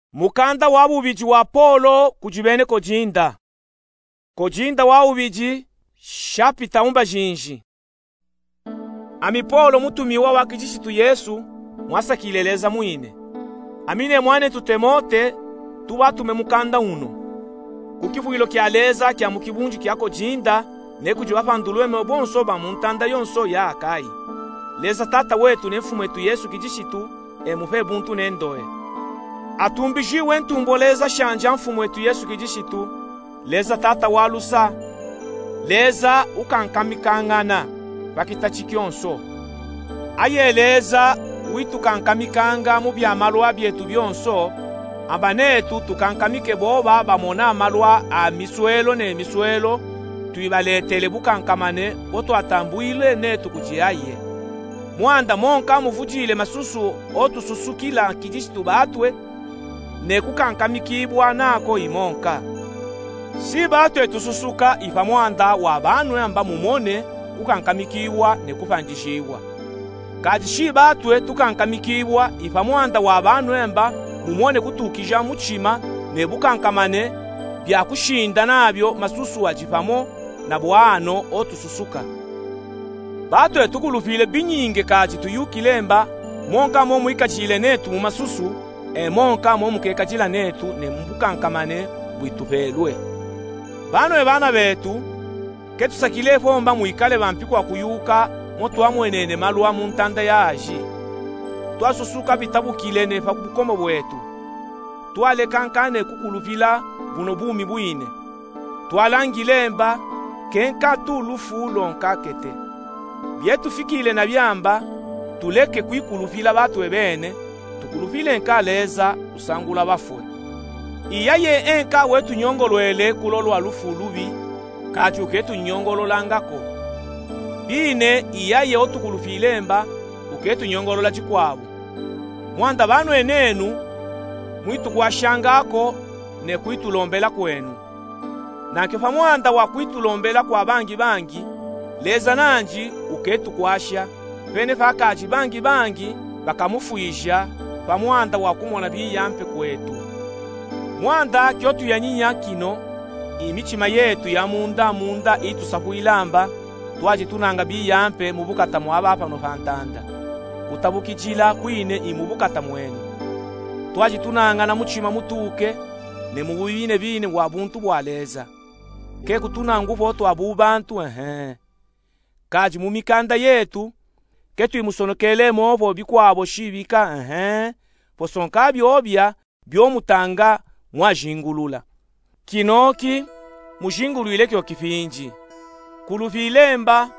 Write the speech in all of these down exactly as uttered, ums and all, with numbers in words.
Mukanda wa bubiji wa Polo kujibene kojinda. Kojinda wa ubiji shapita umba jinji. Ami Polo mutumiwa wa Kristo Yesu mwasa kileleza mwine. Amine mwane tutemote tuwa tume mukanda uno. Kukivuilo kialeza kia mukibunji kia kojinda ne kujiwa pandulwe mebonso ba muntanda yonso ya akai. Leza tata wetu ne mfumu wetu Yesu kijishitu e mupe buntu nendoe. Atumbiji wentumboleza shanja mfumu wetu Yesu kijishitu leza tata walusa leza ukankamikangana bakitachikyonso ayeleza witu kankamikanga mu byamalwa byetu byonso abanetu tukankamike boba bamona amalwa a miswelo ne miswelo tuibaletele bukankamane boto atambuile netu kujiaye mwanda monka muvujile masusu otususukila kijishitu batwe ne kukankamikibwa nako imonka si batwe tususuka ifa mwanda wa banwe amba mumone kukankamikiwa ne kupanjishiwa kati shi batwe tukankamikibwa ifa mwanda wa banwe amba mumone kutukija muchima ne bukankamane bya kushinda nabyo masusu wajifamo na bwano otususuka batwe tukulufile binyinge kati tuyukilemba monka mo muikachile netu mu masusu e monka mo mukekachila netu ne mbukankamane bwitupelwe bano bana betu ketusakile fomba muikale bampikwa kuyuka moto amwenene malwa mu ntanda yaji twasusuka bitabukile ne fa kubukomo bwetu twale kankane kukulupila buno bumi bwine twalangilemba kenka tulufu lonka kete byetu fikile na byamba tuleke kwikulupila batwe bene tukulupile nkaleza usangula bafwe iyaye enka wetu nyongolwele kulolwa lufu lubi kati uketu nyongololangako bine iyaye otukulufilemba uketu nyongolola chikwabo mwanda banu enenu mwitu kwashangako ne kuitulombela kwenu na kefa mwanda wa kuitulombela kwa bangi bangi leza nanji uketu kwasha pene fakaji bangi bangi bakamufuisha pa mwanda wa kumona biyampe kwetu mwanda kyotu yanyinya kino imichima yetu ya munda munda itusakuilamba twaji tunanga biyampe mubukata mwaba apa no fantanda utabukijila kwine imubukata mwenu twaji tunanga na muchima mutuke ne mububine bine wa buntu bwaleza ke kutunanga uboto abubantu ehe kaji mumikanda yetu ketu imusonokele mobo bikwabo shibika ehe posonka byobya byomutanga mwajingulula kinoki mujingulwile kyo kifinji kuluvilemba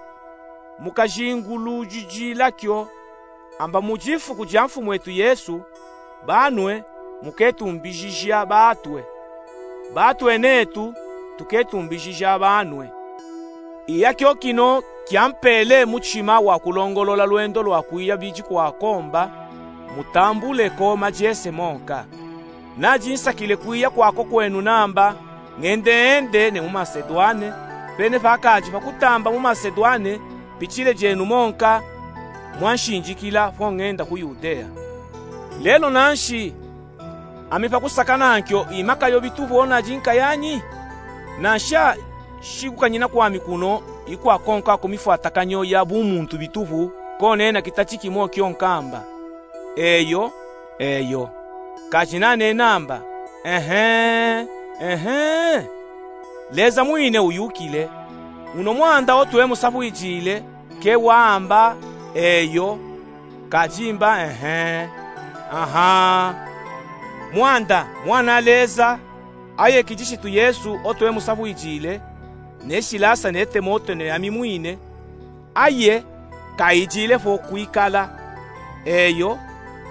mukajingulujijila kyo amba mujifu kujamfu mwetu Yesu banwe muketumbijija batwe batwe netu tuketumbijija banwe iya kyo kino kyampele muchima wa kulongolola lwendo lwa kuiya biji kwa komba mutambule koma jese monka na jinsa kile kuiya kwako kwenu namba ngende ende ne mu Masedwane pene fakaji fakutamba mu Masedwane pichile jenu monka mwanshinjikila fo ngenda ku Yudea lelo nanshi amipa kusakana nkyo imaka yo bitubona jinka yanyi nasha shikukanyina kwa mikuno ikwa konka kumifuata kanyo ya bumuntu bituvu konena kitachiki mo kyonkamba eyo eyo kajinane namba ehe ehe leza mwine uyukile uno mwanda otwe musafu ijile ke wamba eyo kajimba ehe aha mwanda mwana leza aye kijishitu Yesu otwe musafu ijile neshilasa nete moto ne amimwine aye kaijile fo kuikala eyo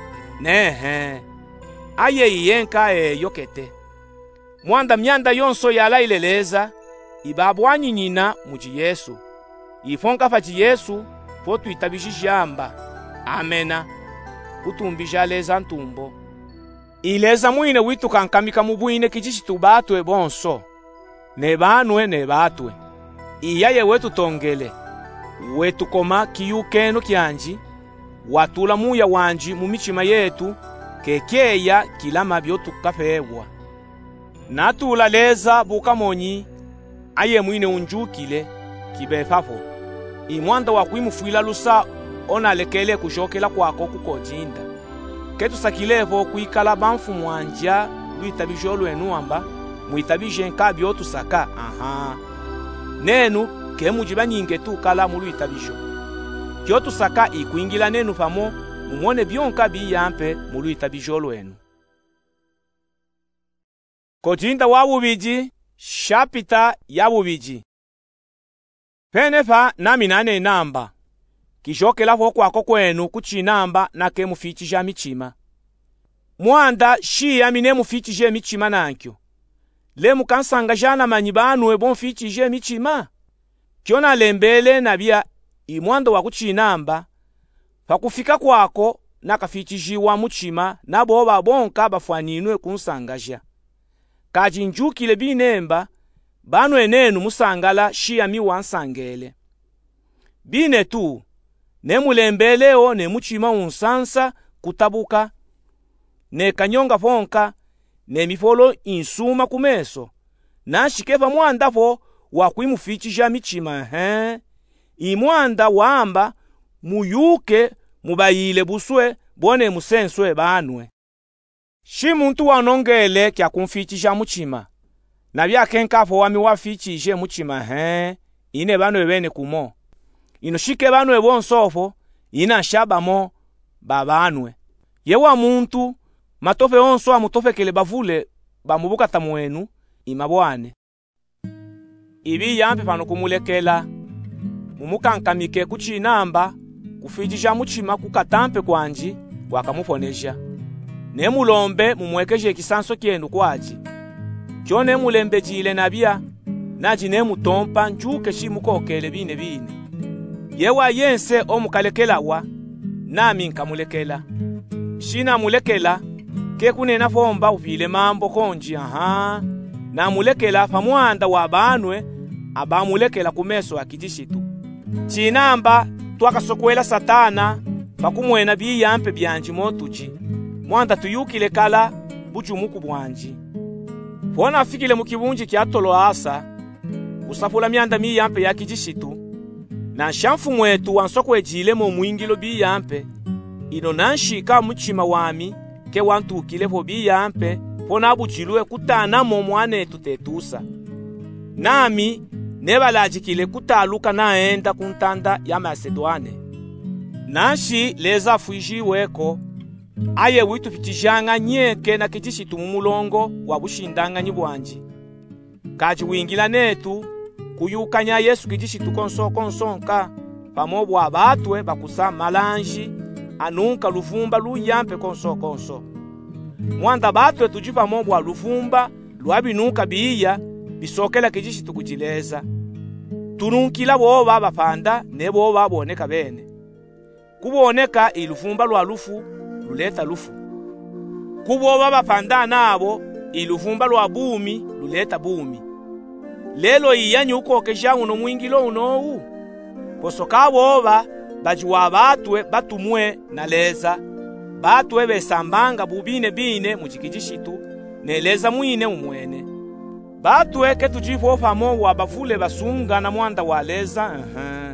nehe aye iyenka eyo kete mwanda myanda yonso yalaileleza ibabwanyi nyina muji Yesu ifonka faji Yesu fo tuitabishijamba amena kutumbija leza ntumbo ileza mwine witu kankamika mubwine kijishitu batwe bonso ne banwe ne batwe iyaye wetu tongele wetu koma kiyukeno kyanji watula muya wanji mu michima yetu kekeya kilama byo tukapebwa. Natula leza bukamonyi aye mwine unjukile kibefafo. Imwanda wa kuimufuila lusa onalekele kushokela kwako kukojinda. Ketusakilevo kuikala banfu mwanja luitabisho lwenu amba muitabishe nka byo tusaka. Aha. Nenu kemujiba nyinge tukala mu luitabisho. Kyo tusaka ikuingila nenu famo mumone byonka biyampe mu luitabisho lwenu. Kojinda wa bubiji shapita ya bubiji. Penefa nami nane namba. Kishokela vo kwako kwenu kuchinamba na ke mufichija michima. Mwanda shi ya mine mufichije michima nankyo. Le mukansanga jana manyibanwe bon fichije michima. Kiona lembele na bia imwanda wa kuchinamba. Fakufika kwako na kafichijiwa muchima na boba bonka bafwaninwe kunsangaja. Kajinjukile binemba banwe nenu musangala shi ya miwansangele. Bine tu ne mulembeleo ne muchima unsansa kutabuka ne kanyonga vonka ne mifolo insuma kumeso na shikeva mwanda vo wa kuimufichija michima. He imwanda wamba muyuke mubayile buswe bone musenswe banwe. Shi muntu wanongele kya kumfichija muchima na byakenkafo wami wafichije muchima. He ine banwe bene kumo ino shike banwe bonsofo ina shabamo babanwe yewa muntu matofe onso amutofekele bavule bamubuka tamwenu imabwane ibi yampe pano kumulekela mumukankamike kuchinamba kufijija muchima kukatampe kwanji wakamuponesha ne mulombe mumwekeje kisanso kyenu kwaji kyone mulembe jile nabia naji ne mutompa njuke shimukokele bine bine yewa yense omukalekelawa nami nkamulekela shina mulekela ke kunena fomba uvile mambo konji. Aha na mulekela famwanda wa banwe abamulekela kumeso akijishitu chinamba twakasokwela satana pakumwena biyampe byanji motuji mwanda tuyukile kala bujumuku bwanji fona afikile mukibunji kya tolo asa usafula myanda miyampe yakijishitu na shamfu mwetu wansokwe jile mo mwingilo biyampe ino nanshika muchima wami ke wantukile vo biyampe pona bujilwe kutana mo mwane tutetusa nami nebalajikile kutaluka naenda kuntanda ya Macedoine nashi leza fuijiweko aye witu fitijanga nyeke na kijishitu mumulongo wa bushindanga nyibwanji kaji wingila netu kuyukanya Yesu kijishitu konso konsonka pamobwa abatwe bakusa malanji anunka lufumba luyampe konso konso mwanda batwe tujipa mobwa lufumba lwabinuka biya bisokela kijishitu kujileza tununkila boba bapanda nebo baboneka bene kuboneka ilufumba lwa lufu luleta lufu kuboba bapanda nabo ilufumba lwa bumi luleta bumi lelo iyanyi ukokeja uno mwingilo unowu posoka boba bajiwa batwe batumwe na leza batwe besambanga bubine bine mujikijishitu neleza mwine umwene batwe ketujifo famo wa bafule basunga na mwanda wa leza. Aha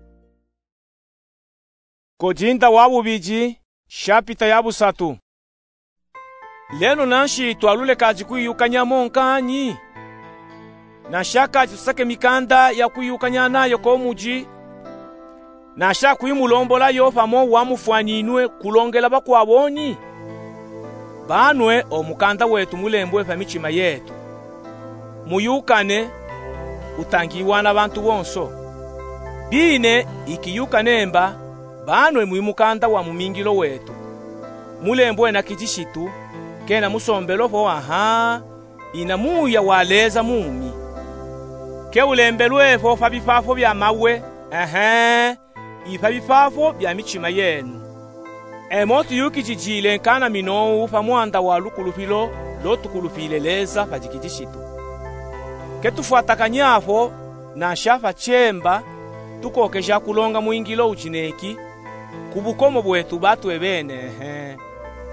Kojinda wa bubiji shapita ya busatu. Leno nanshi twalule kaji kuyukanya monkanyi na shaka tusake mikanda ya kuyukanya nayo ko muji na shaka kuyimulombola yo famo wa mufwaninwe kulongela bakwabonyi banwe omukanda wetu mulembwe fa michima yetu muyukane utangiwa na bantu bonso bine ikiyuka nemba banwe muyimukanda wa mumingilo wetu mulembwe na kijishitu kena musombelo vo. Aha inamuya waleza mumi ke ulembelwe vo fa bifafo bya mawe. Aha ifa bifafo bya michima yenu emotu yuki jijile nkana minowu fa mwanda wa lukulufilo lotukulufile leza fa jikijishitu ketufuatakanyafo na shafa chemba tukokeja kulonga muingilo uchineki kubukomo bwetu batwe bene. He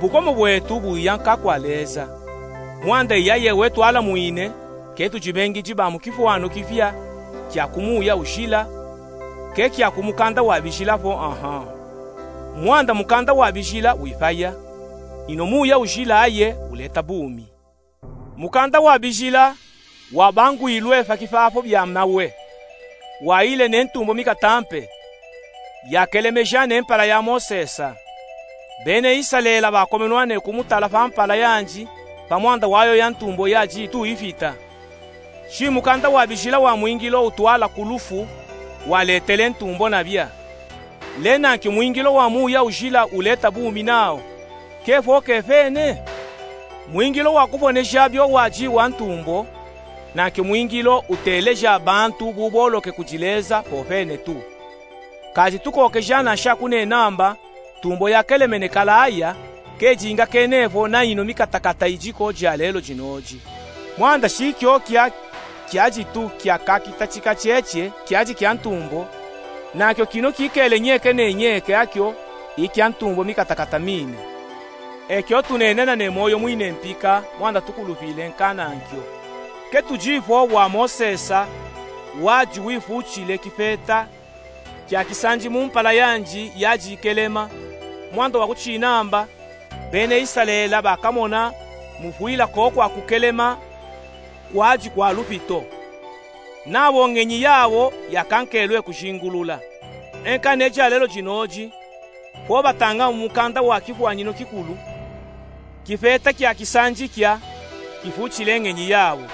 bukomo bwetu buyanka kwaleza. Mwanda iyaye wetu ala muine ketu jibengi jibamu kifuano kifia kya kumuya ushila ke kya kumukanda wabishila po aha. Mwanda mukanda wabishila wifaya ino muya ushila aye uleta bumi. Mukanda wabishila wabangu ilwe fakifafo bya mnawe waile nentumbo mikatampe yakelemeja nempala ya Mosesa bene isalela bakomenwane kumutala pampala yanji pamwanda wayo ya ntumbo yaji tu ifita shi mukanda wabishila wa mwingilo utwala kulufu waletele ntumbo nabia lena ki mwingilo wa muya ujila uleta bumi nao kefo kefene mwingilo wakubonesha byo waji wa ntumbo na ki mwingilo uteleja bantu buboloke kujileza pofene tu kaji tukokejana shakune namba tumbo yakelemene kalaya kejinga kenevo na ino mikatakata ijiko jalelo jinoji mwanda shikyo kya kyaji tu kya kakita chika cheche kyaji kya ntumbo nakyo kino kikele nyeke ne nyeke akyo ikya ntumbo mikatakata mine ekyo tunenena ne moyo mwine mpika mwanda tukulupile nkana ankyo ketujifo wa Mosesa waji wifuchile kifeta kya kisanji mumpala yanji yaji kelema mwanda wakuchinamba bene isalela bakamona mufuila koko akukelema waji kwa lupito nabo ngenyi yawo yakankelwe kushingulula enka neja lelo jinoji po batanga umukanda wa kifwanyino kikulu kifeta kya kisanji kya kifuchile ngenyi yawo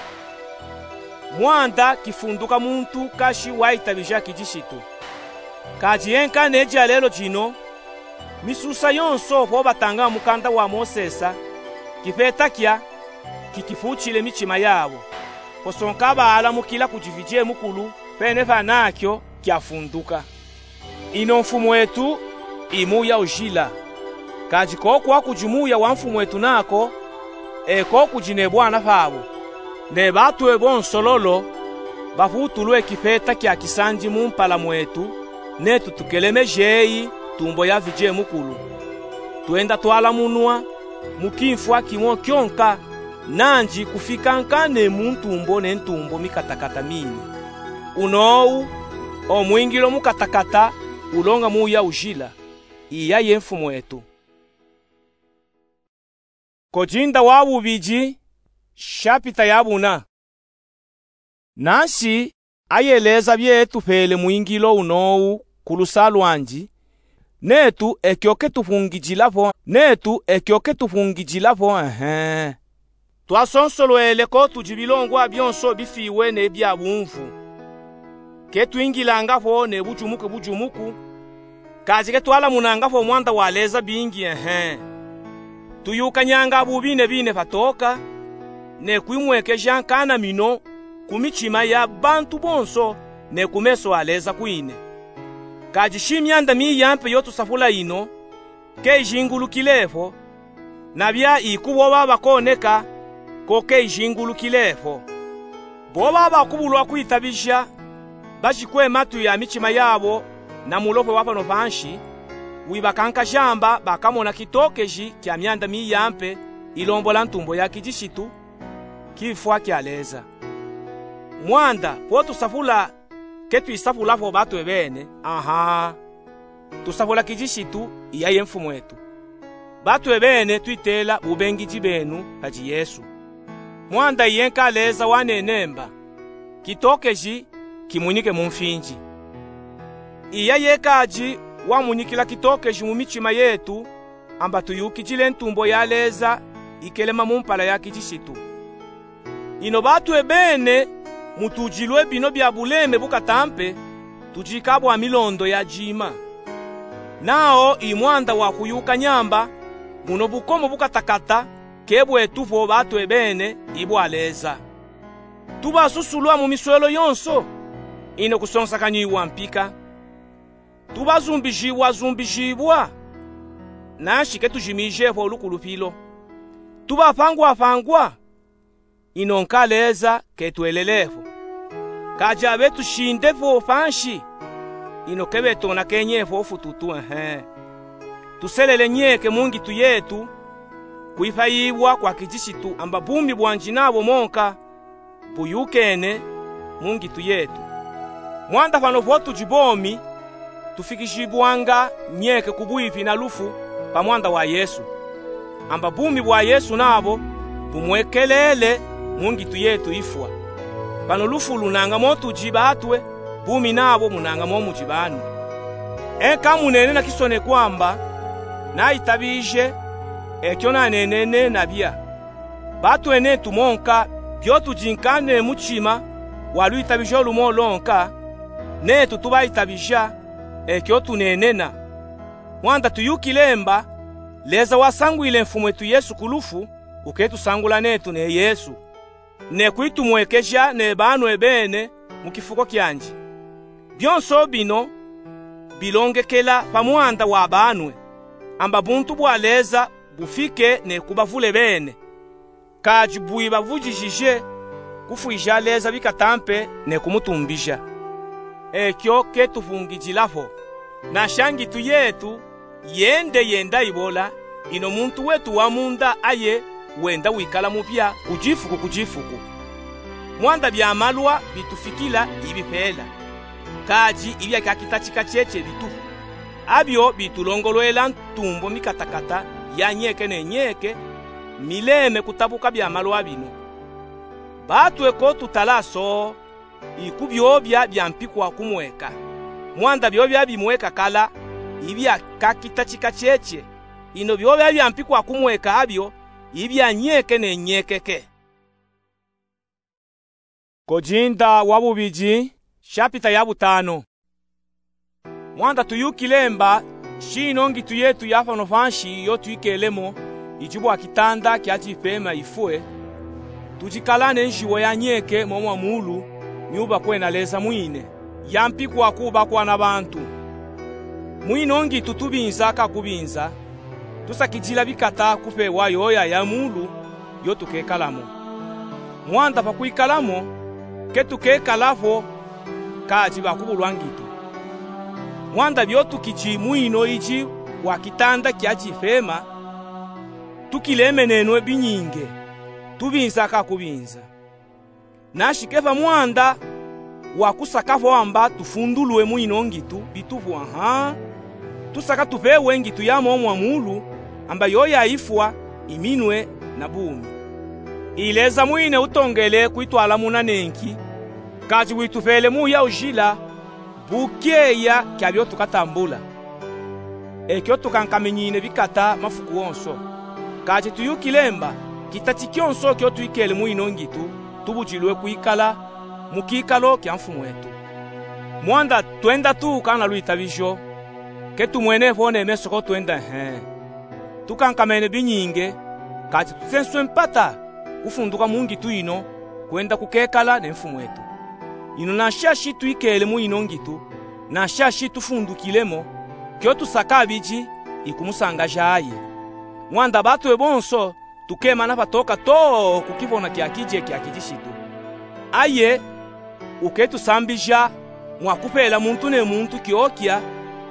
mwanda kifunduka muntu kashi waitabisha kijishitu kaji enka neja lelo jino misusa yonso po batanga umukanda wa Mosesa kifeta kya kikifuchile michima yawo posonka baala mukila kujivije mukulu pene fanakyo kyafunduka ino mfumu wetu imuya ujila kaji kokwa kujumuya wa mfumu wetu nako eko kujinebwana fabo ne batu ebonsololo bafutulwe kifeta kya kisanji mumpala mwetu netu tukeleme jeyi tumbo ya vije mukulu tuenda twala munwa mukimfwa kimwo kyonka nanji kufika nkane muntumbo ne ntumbo mikatakata mini unou omwingilo mukatakata ulonga muya ujila iya yemfumu wetu kojinda wa bubiji shapita yabuna nasi ayeleza byetu pele mwingilo unou kulusalwanji netu ekyoke tufungijilavo netu ekyoke tufungijilavo ehe twasonsolwele ko tujibilongwa byonso bifiwe ne bya bumvu ketwingilangafo ne bujumuku bujumuku kazi ke twala munangafo mwanda waleza bingi ehe tuyukanyanga bubine bine patoka ne kwimwekeja kana mino kumichima ya bantu bonso ne kumeso aleza kwine kaji shimyanda miyampe yotu safula ino ke jingulukilefo nabya ikubo baba koneka koke jingulukilefo boba bakubulwa kwitabisha bashikwe matu ya michima yabo na mulopo wapano panshi wibakanka jamba bakamona kitokeji kya myanda miyampe ilombola ntumbo ya kijishitu kifwa kyaleza mwanda po tusafula ketu isafula fo batu ebene aha tusafula kijishitu iyaye mfumu wetu batu ebene tuitela bubengiji benu haji Yesu mwanda yenka leza wanenemba kitokeji kimunike mumfinji iyaye kaji wamunyikila kitokeji mumichima yetu amba tuyukijile ntumbo ya leza ikelema mumpala ya kijishitu ino batu ebene mutujilwe bino bya buleme bukatampe tujikabwa milondo ya jima nao imwanda wa kuyuka nyamba muno bukomo bukatakata kebwe tufo batu ebene ibwaleza tuba susulwa mu miswelo yonso ino kusonsakanyiwa mpika tuba zumbijibwa zumbijibwa nashike tujimijevo lukulupilo tuba fangwa fangwa ino nkaleza ketwelelevo kaja betu shindevo fanshi ino kebeto na kenyevo fututu ehe tuselele nyeke mungi tu yetu kuifayiwa kwa kijisitu amba bumi bwanji nabo monka buyukene mungitu yetu. Mwanda fano votu jibomi tufikishibwanga nyeke kubuivi na lufu pa mwanda wa Yesu. Amba bumi bwa Yesu nabo bumwekelele mungitu yetu ifwa. Pano lufu lunanga motu jibatwe, bumi nabo munanga momu jibanu. Eka munene na kisone kwamba na itabije ekyo na nenene nabia. Batu ene tumonka byotu jinkane muchima walu itabije lumo lonka ne tutuba itabija ekyo tunenena. Mwanda tuyukilemba leza wasangwile mfumu wetu Yesu kulufu uketu sangula netu ne Yesu. Ne kuitu mwekesha ne banu ebene mukifuko kyanji. Byonso bino bilongekela pa mwanda wa banwe amba buntu bwaleza bufike ne kubavule bene. Kaji bui bavujijije kufuija leza bikatampe ne kumutumbisha. Ekyo ketufungijilafo. Na shangitu yetu yende yenda ibola ino muntu wetu wa munda aye wenda wikala mupya kujifuku kujifuku. Mwanda bya malwa bitufikila ibipela. Kaji ibya kakitachika cheche bitufu. Abyo bitulongolwela ntumbo mikatakata ya nyeke ne nyeke mileme kutabuka bya malwa bino. Batu eko tutalaso ikubyobya bya mpikwa kumweka. Mwanda byobya bimweka kala ibya kakitachika cheche ino byobya bya mpikwa kumweka abyo ibya nyeke ne nyekeke. Kojinda wabubiji shapita ya butano. Mwanda tuyukilemba shino ngitu yetu yafano fanshi yo tuikelemo ijibu akitanda kiachipema ifue tujikalane njiwo ya nyeke momwa mulu nyuba kwena leza mwine yampikwa kuba kwa na bantu mwino ngitu tubinza kakubinza tusakijila bikata kupewa yoya ya mulu yo tukekalamo. Mwanda pa kuikalamo ketukekalafo kaji bakubulwa ngitu. Mwanda byotu kichi mwino iji wa kitanda kiachifema tukilemenenwe binyinge tubinza kakubinza. Nashikeva mwanda wakusakafo amba tufundulwe mwino ngitu bitufu aha tusaka tupewe ngitu ya momwa mulu amba yoya ifwa iminwe na bumi. Ileza mwine utongele kuitwala muna nenki kaji witufele muya ujila bukeya kyabyo tukatambula. Ekyo tukankamenyine bikata mafuku wonso. Kaji tuyukilemba kitatikyonso kyo tuikele mwino ngitu tubujilwe kuikala mukikalo kya mfumu wetu. Mwanda twenda tu kana luitabisho ketu mwene fone mesoko twenda he tukankamene binyinge kati tutenswe mpata kufunduka mungitu ino kwenda kukekala ne mfumu wetu. Ino nashashi tuikele mwino ngitu nashashi tufundukilemo kyo tusakabiji ikumusanga jaye. Mwanda batu ebonso tukema na patoka to kukibona kya kije kya kijishitu aye uketu sambija mwakupela muntu ne muntu kiokya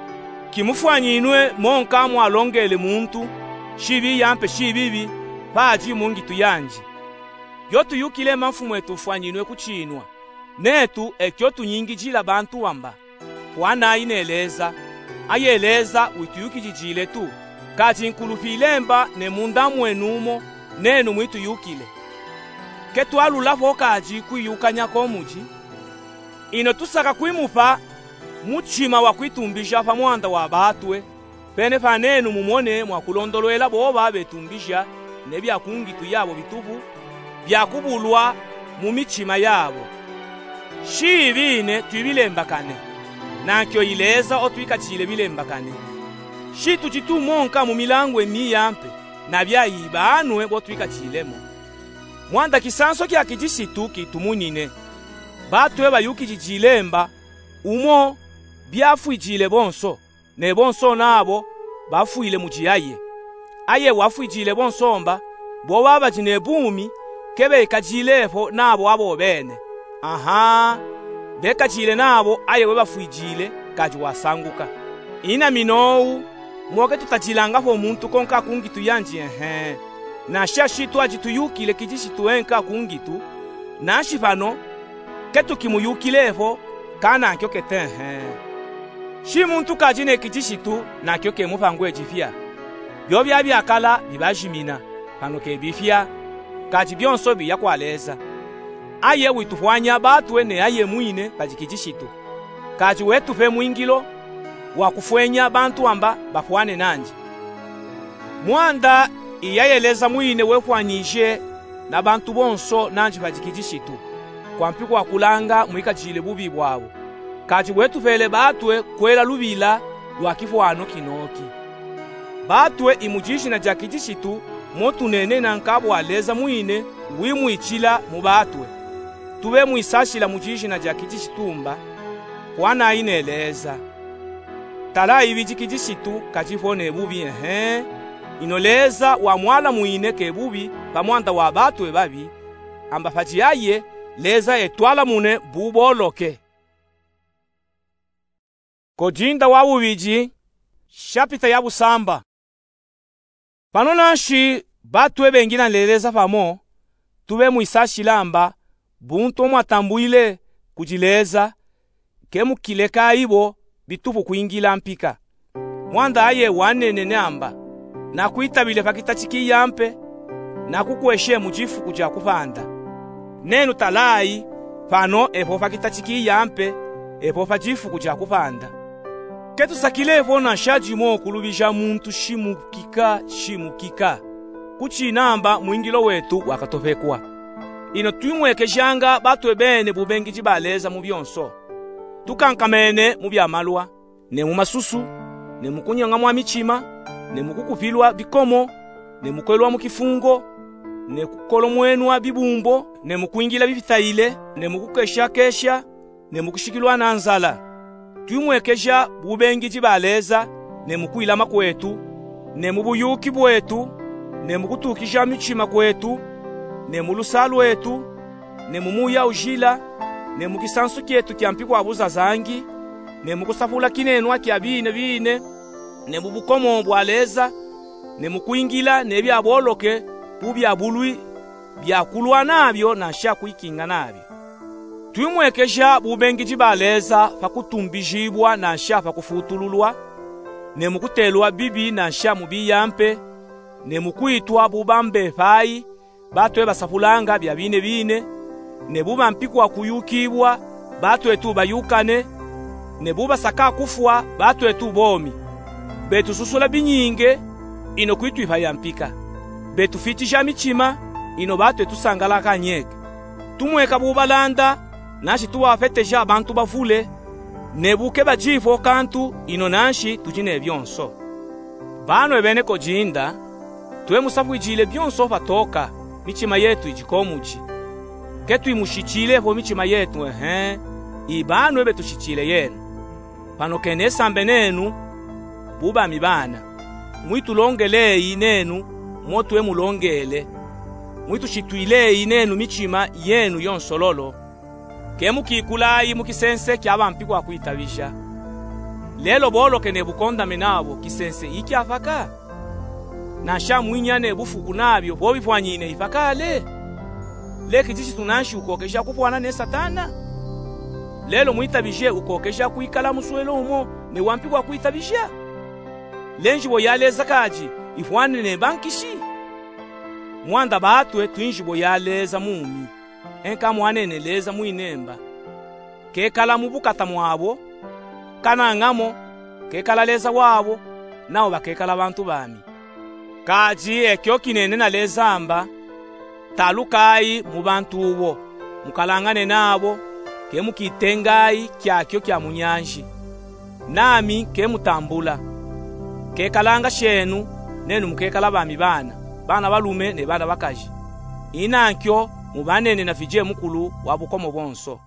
kimufanyinwe monka mwalongele muntu shibi yampe shibibi baji mungitu yanji yotu yukile mafumu etu fanyinwe kuchinwa netu ekyo tunyingijila bantu wamba wana ineleza ayeleza uituyukijijile tu kati nkulufilemba ne munda mwenumo nenu mwitu yukile ketu alulafo kaji kuyukanya komuji ino tusaka kwimupa muchima wa kwitumbisha fa mwanda wa batwe pene fa nenu mumone mwakulondolwela boba betumbisha ne byakungitu yabo bitubu byakubulwa mu michima yabo shibine twibilembakane nakyo ileza otwikachile bilembakane shitu chitumonka mu milango emiyampe na byayibanwe botwikachilemo. Mwanda kisanso kya kijisitu kitumunine batwe bayukijijilemba umo byafuijile bonso ne bonso nabo bafuile mujiyaye aye wafuijile bonsomba bo baba jine bumi kebe kajilefo nabo abo bene aha beka jile nabo aye we bafuijile kaji wasanguka ina minou mwoke tutajilanga fo muntu konka kungitu yanji ehe na shashitu ajituyukile kijishitu enka kungitu na shifano ketu kimuyukilevo kana nkyo ketehe shi muntu kajine kijishitu na kyo kemupangwe jifia byo bya byakala bibajimina pano ke bifia kaji byonso biyakwaleza aye witufwanya batwe ne aye mwine kajikijishitu kaji wetufe mwingilo wa kufwenya bantu amba bafwane nanje mwanda iyayeleza mwine wefwanyije na bantu bonso nanje bajikijishitu kwampiku wakulanga mwikajile bubi bwabo kaji wetufele batwe kwela lubila lwakifwano kinoki batwe imujishi na jakijishitu motu nene na nkabo aleza mwine wimwichila mu batwe tuwe mwisashila mujishi na jakijishitumba kwana ineleza tala ibijikijishitu kachifone bubi ehe inoleza wa mwala mwine ke bubi pamwanda wa batwe babi amba fajiaye leza etwala mune buboloke kojinda wa ubiji shapita ya busamba pano nashi batwe bengina leleza famo tuwe mwisashilamba buntu mwatambuile kujileza kemu kileka ibo bitufu kuingila mpika mwanda aye wanene neamba na kuitabile fakita chiki yampe na kukweshe mujifu kuja kufanda nenu talai pano epo fakita chiki yampe epo fajifu kuja kufanda ketu sakilevo na shaji mo kulubisha muntu shimukika shimukika kuchinamba mwingilo wetu wakatofekwa ino twimwekeshanga batwe bene bubengi jibaleza mu byonso tukankamene mu byamalwa ne mu masusu ne mukunyanga mwa michima ne mukukupilwa bikomo ne mukwelwa mu kifungo ne kukolo mwenwa bibumbo ne mukuingila bifitaile ne mukukesha kesha ne mukushikilwa na nzala twimwekesha bubengi jibaleza ne mukuilama kwetu ne mubuyuki bwetu ne mukutukisha michima kwetu ne mulusalu wetu ne mumuya ujila ne mukisansu kyetu kyampikwa abuza zangi ne mukusafula kinenwa kya bine bine ne mubukomo bwaleza ne mukuingila ne byaboloke bubya bulwi byakulwa nabyo na sha kuikinga nabyo twimwekesha bubengi jibaleza fakutumbijibwa na sha fakufutululwa ne mukutelwa bibi na sha mubiyampe ne mukuitwa bubambe fai batwe basafulanga bya bine bine ne buba mpikwa kuyukibwa batwe tu bayukane ne buba saka kufwa batwe tu bomi betu susula binyinge ino kuitwifa yampika betu fitisha michima ino batwe tusangala kanyeke tumweka bubalanda nashi tuwafeteja abantu bafule ne buke bajifo kantu ino nashi tujine byonso bano ebene kojinda tuwe musafu ijile byonso fatoka michima yetu ijikomuji ketu imushichile ho michima yetu ehe ibano ebe tushichile yenu pano kene sambe nenu buba mibana mwitu longelei nenu motu we mulongele mwitu shituilei nenu michima yenu yonsololo kemu kikulayi mukisense kyaba mpikwa kuitabisha lelo bolo kene bukonda menabo kisense iki afaka na sha mwinyane bufuku nabyo bobifwanyine ifakale leki jishi tunashi ukokesha kupwana ne satana lelo muitabishe ukokesha kuikala muswelo umo ne wampikwa kuitabisha lenji boyaleza kaji ifwane ne bankishi mwanda batwe twinji boyaleza mumi enka mwanene leza muinemba kekala mubukata mwabo kana ngamo kekala leza wabo nao bakekala bantu bami kaji ekyo kinene na lezamba talukai mu bantu ubo mukalangane nabo ke mukitengai kyakyo kya munyanji nami ke mutambula ke kalanga shenu nenu mukekala bami bana bana balume ne bana bakaji inankyo mubanene na fije mukulu wabukomo bonso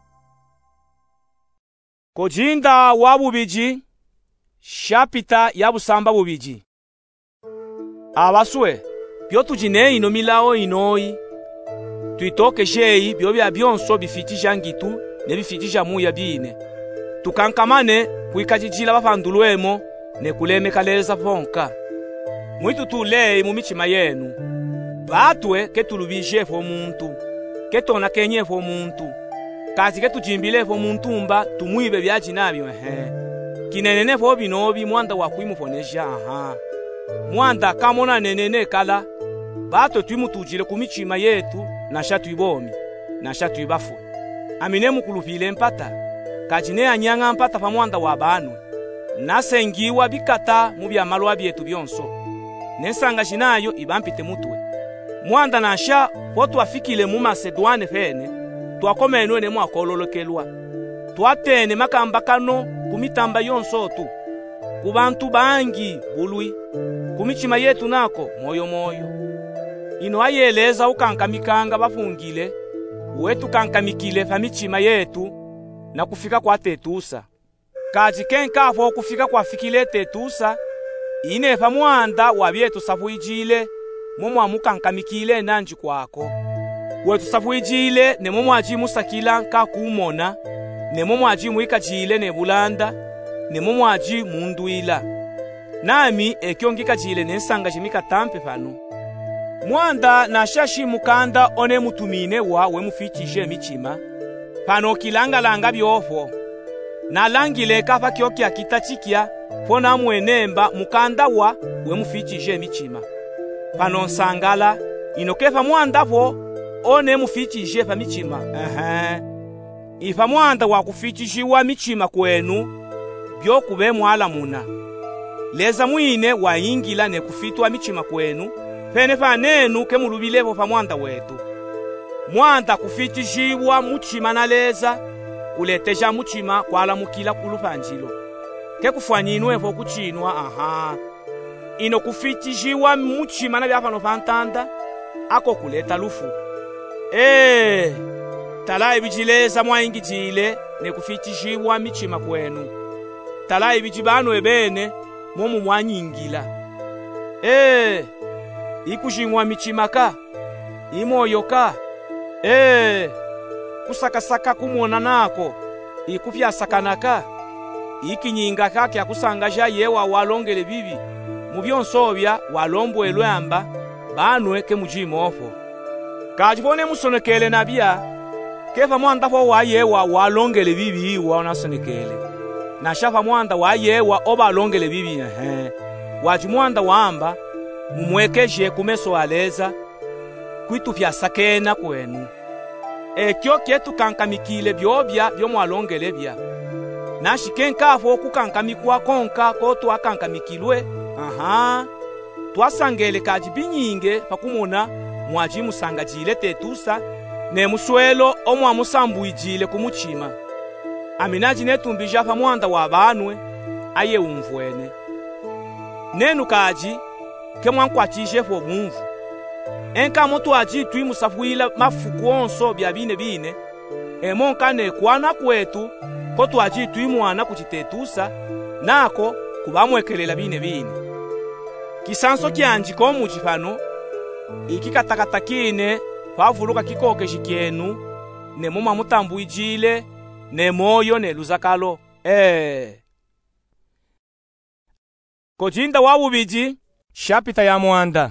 kojinda wabubiji shapita yabusamba bubiji abaswe byo tujine ino milao inoi tuitoke jeyi byo bya byonso bifitisha ngitu ne bifitisha muya bine tukankamane kuikajijila bafandulwemo ne kulemekaleza vonka mwitu tulei mu michima yenu batwe ketulubijefo muntu ketona kenyefo muntu kazi ketujimbilefo muntumba tumwibe byaji nabyo ehe kinenenefo binobi mwanda wakwimufonesha aha mwanda kamona nenene kala bato twimutujile kumichima yetu na shatu ibomi na shatu ibafu amine mukulupile mpata kajine anyanga mpata pa mwanda wa banwe nasengiwa bikata mu byamalwa byetu byonso nensanga shinayo ibampite mutwe mwanda nasha po twafikile mu Masedwane fene twakomenwe ne mwakololokelwa twatene makamba kano kumitamba yonso tu kubantu bangi bulwi kumichima yetu nako moyo moyo ino ayeleza ukankamikanga bafungile wetu kankamikile famichima yetu na kufika kwa tetusa kaji kenkafo kufika kwa fikile tetusa ine fa mwanda wabyetu safuijile momwa mukankamikile nanji kwako wetu safuijile ne momwa aji musakila nka kumona ne momwa aji muikajile ne bulanda ne momwa aji munduila nami ekyongika jile nensanga jimika tampe fano mwanda na shashi mukanda one mutumine wa we mufichije michima pano kilanga langa byofo na langile kafa kyoki akitachikia fona mwenemba mukanda wa we mufichije michima pano nsangala inokefa mwanda vo one mufichije fa michima aha ifa mwanda wa kufichijiwa michima kwenu byo kube mwala muna leza mwine wa ingila ne kufitwa michima kwenu pene fa nenu ke mulubilevo fa mwanda wetu mwanda kufichijiwa muchima na leza kuleteja muchima kwala mukila kulufanjilo ke kufanyinwevo kuchinwa aha ino kufichijiwa muchima na byafano fantanda ako kuleta lufu eh tala ibijileza mwaingijile ne kufichijiwa michima kwenu tala ibijibano ebene momu mwanyingila eh ikujingwa michimaka imoyoka eh kusakasaka kumona nako ikupya sakanaka ikinyinga kake akusanga yewa walongele bibi mubyonsobya walombo elwamba banwe ke mujimofo kajibone musonekele nabya kefa mwanda fo wayewa walongele bibi waonasonekele na shafa mwanda wayewa oba longele bibi ehe wajimwanda wamba mumwekeje kumeso aleza kwitupya sakena kwenu ekyo kyetu kankamikile byobya byomwalongele bya nashikenkaafo kukankamikwa konka ko twakankamikilwe aha twasangele kaji binyinge pakumona mwaji musangajile tetusa ne muswelo omwa musambuijile kumuchima aminaji netumbija fa mwanda wa banwe aye umvwene nenu kaji ke mwankwachije fo bumvu enka moto aji twi musafuila mafuku onso bya bine bine emonka ne kwana kwetu ko twaji twi mwana kuchitetusa nako kubamwekelela bine bine kisanso kyanji ko mujifano ikikatakatakine kwavuluka kikoke shikyenu ne moma mutambuijile ne moyo ne luzakalo eh kojinda wa ubiji shapita ya mwanda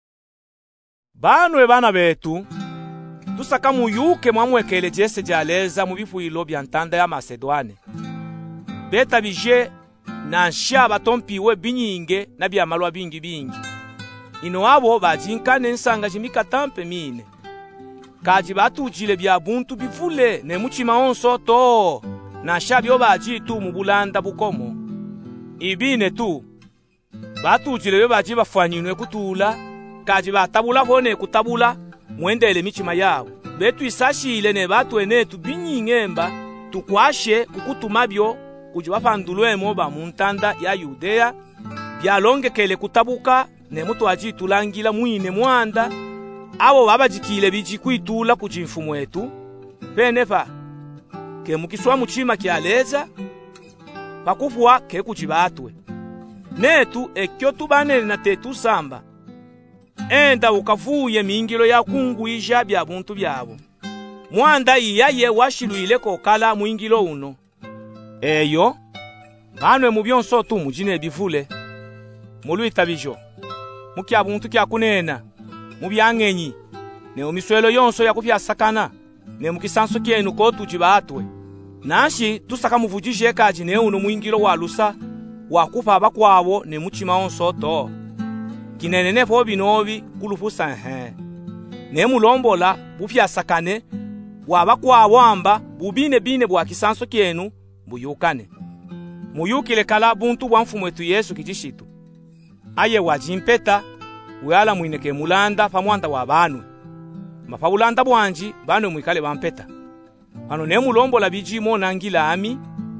banwe bana betu tusaka muyuke mwamwekele jese jaleza mu bifuilo bya ntanda ya Masedwane beta bije na nsha batompiwe binyinge na bya malwa bingi bingi ino abo bajinkane nsanga jimika tampe mine kaji batujile bya buntu bivule ne muchima onso to na nsha byo bajitu mu bulanda bukomo ibine tu batujile byo baji bafanyinwe kutula kaji batabula fone kutabula mwendele michima yabo betu isashile ne batu enetu binyingemba tukwashe kukutumabyo kujibafandulwemo ba muntanda ya Yudea byalongekele kutabuka ne mutu ajitulangila mwine mwanda abo babajikile biji kwitula kujimfu mwetu penefa ke mukiswa muchima kyaleza pakufwa ke kujibatwe netu ekyo tubanele na tetu samba enda ukavuye mingilo ya kunguisha bya buntu byabo mwanda iyaye washiluile kokala mwingilo uno eyo banwe mu byonso tu mujine bivule muluita bijo mukya buntu kya kunena mubyangenyi ne umiswelo yonso yakupyasakana ne mukisanso kyenu ko tuji batwe nashi tusaka muvujije kaji ne uno mwingilo walusa wakupa abakwabo ne muchima onso to kinenene po binobi kulupusa he ne mulombola bupyasakane wabakwabo amba bubine bine bwa kisanso kyenu buyukane muyukile kala buntu bwa mfumu wetu Yesu kijishitu aye wajimpeta wala mwineke mulanda pamwanda wa banwe mapabulanda bwanji banwe mwikale bampeta ano ne mulombola bijimo nangila ami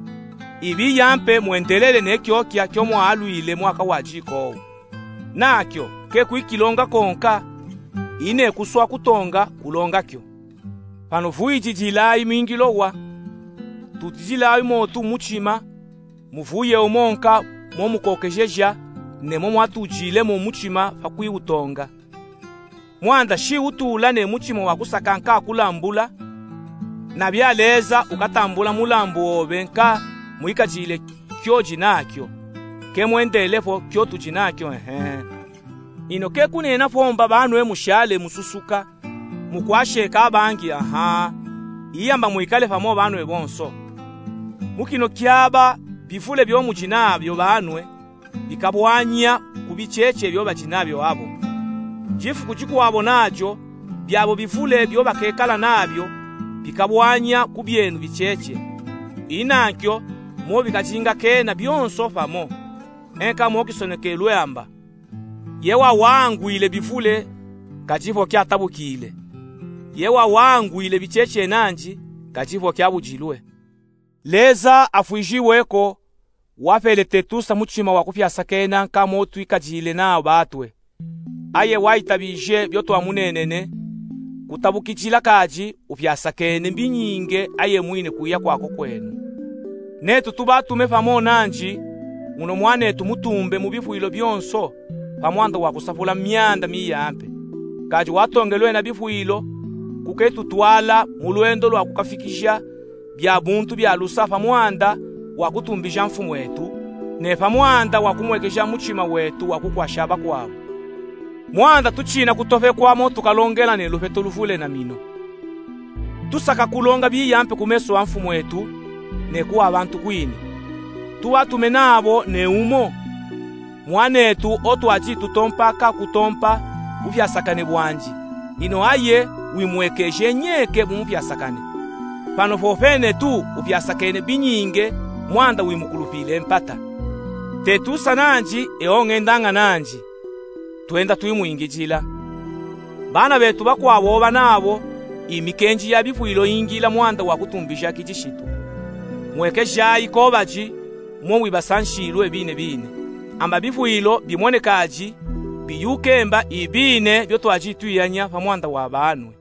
ibi yampe mwendelele ne kyokya kyo mwaluile mwaka wajiko nakyo ke kuikilonga konka ine kuswa kutonga kulonga kyo pano vuiji jilai mingilowa tutijilai motu muchima muvuye omonka momukokejeja ne momwatujile mo muchima pakwi utonga mwanda shi utula ne muchima wakusakanka kulambula na byaleza ukatambula mulambo obenka muikajile kyoji nakyo kemwendelepo kyo tujinakyo ehe ino ke kunena pomba banwe mushale mususuka mukwasheka abangi aha iyamba muikale famo banwe bonso mukino kyaba bifule byo mujinabyo banwe bikabwanya kubicheche byo bajinabyo abo jifu kuchikuwabo najo byabo bifule byo bakekala nabyo bikabwanya kubyenu bicheche inakyo mo bikachinga kena byonso famo enka mo kisonekelwe amba yewa wangu ile bifule kachifo kyatabukile yewa wangu ile bicheche nanji kachifo kyabujilwe leza afuijiweko wapele tetusa muchima wakupyasa kena kamo tuikajile nao batwe aye waitabije byoto amunenene kutabukijila kaji upyasa kene mbinyinge aye mwine kuya kwako kwenu netu tubatume pamo nanji muno mwane tumutumbe mubifuilo byonso pamwanda wakusafula myanda miyampe kaji watongelwe na bifuilo kuketu twala mulwendo lwa kukafikisha bya buntu bya lusa pamwanda wakutumbisha mfumu wetu ne pamwanda wakumwegesha muchima wetu wakukwashaba kwabo mwanda tuchina kutofe kwamo tukalongela ne lufeto lufule na mino tusaka kulonga biyampe kumeso wa mfumu wetu ne kuwa abantu kwini tuwatume nabo ne umo mwanetu otwaji tutompaka kutompa upyasakane bwanji ino aye wimwekeje nyeke bumupyasakane pano fofene tu upyasakane binyinge mwanda wimukulupile mpata tetusa nanji eongendanga nanji twenda tuyimwingijila bana betu bakwabo banabo imikenji ya bifuilo ingila mwanda wakutumbisha kijishitu mwekeja ikobaji mwo wibasanshilwe bine bine amba bifuilo bimonekaji biyukemba ibine byo twajituyanya pamwanda wa banwe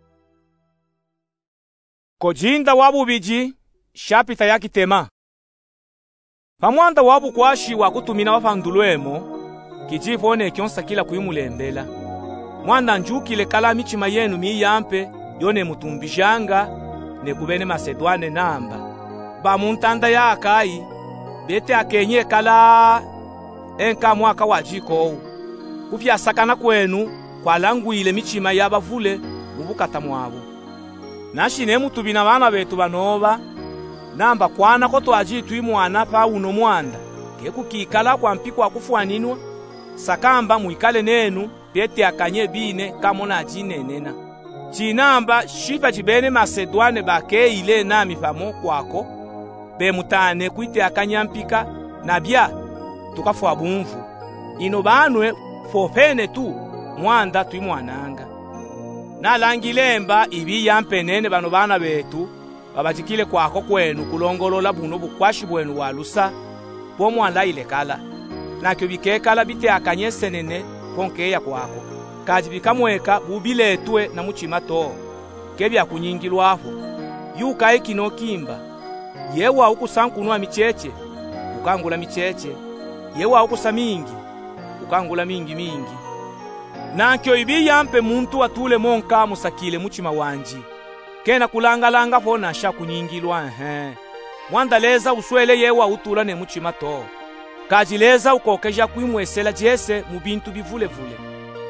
kojinda wabubiji shapita yakitema pamwanda wabu kwashi wakutumina wafandulwemo kijifone kyonsa kila kuyimulembela mwanda njukile kala michima yenu miyampe yone mutumbijanga ne kubene Masedwane namba ba muntanda ya akai bete akenye kala enka mwaka wajiko kupyasakana kwenu kwalanguile michima yabavule mubukata mwabo nashine mutubina bana betu banova namba kwana ko twajitu imwana pa uno mwanda kekukikala kwa mpiko akufwaninwa sakamba muikale nenu bete akanye bine kamona jinenena chinamba shipa chibene Masedwane bake ile nami famo kwako be mutane kuite akanyampika nabya tukafwa bumvu ino banwe fofene tu mwanda tuimwananga nalangilemba ibi yampenene bano bana betu babajikile kwako kwenu kulongolola buno bukwashi bwenu walusa bo mwanda ile kala nakyo bikekala bite akanyesenene konkeya kwako kaji bikamweka bubiletwe na muchima to kebya kunyingilwaho yuka ikino kimba yewa ukusankunwa micheche ukangula micheche yewa ukusamingi ukangula mingi mingi nakyo ibi yampe muntu atule monka musakile muchima wanji kena kulangalanga pona sha kunyingilwa ehe mwanda leza uswele yewa utula ne muchima to kajileza ukokeja kuimwesela jese mu bintu bivule vule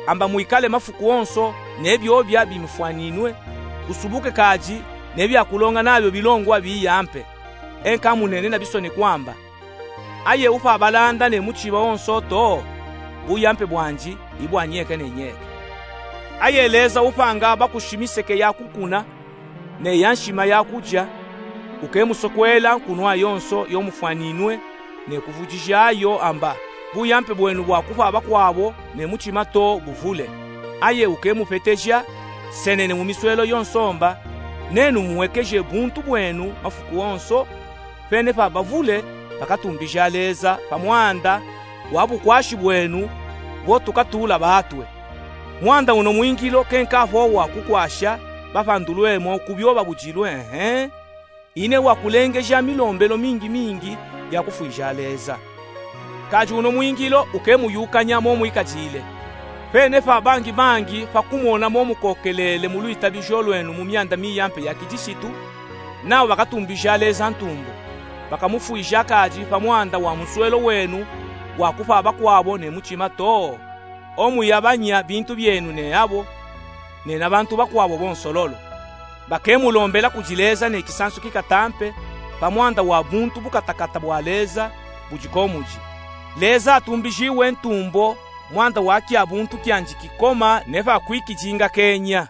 amba muikale mafuku onso nebyobya bimufwaninwe kusubuke kaji nebyakulonga nabyo bilongwa biyampe enka munene na bisoni kwamba aye ufa abalanda ne muchiba onso to buyampe bwanji ibwanyeke nenyeke ayeleza upanga bakushimiseke yakukuna ne yanshima yakuja ukemusokwela kunwa yonso yomufwaninwe ne kuvujishayo amba buyampe bwenu bwakufa abakwabo ne muchima to buvule aye ukemupetesha senene mu miswelo yonsomba nenu muwekeje buntu bwenu mafuku onso pene pa bavule pakatumbishaleza pamwanda wabukwashi bwenu botukatula batwe mwanda uno mwingilo kenkafo wakukwasha bapandulwemo kubyoba bujilwe ehe ine wakulengeja milombelo mingi mingi yakufuishaleza kaji uno mwingilo ukemuyukanya momu ikajile pene pa bangi bangi pakumona momu kokelele muluita bijolwenu mu myanda miyampe ya kijishitu nawo bakatumbishaleza ntumbo bakamufuisha kaji pamwanda wa muswelo wenu wakufa abakwabo ne muchima to omuyabanya bintu byenu ne yabo ne nabantu bakwabo bonsololo bakemulombela kujileza ne kisansu kikatampe pamwanda wa buntu bukatakata bwaleza bujikomuji leza atumbijiwe ntumbo mwanda waki abuntu kyanji kikoma neva kwikijinga Kenya.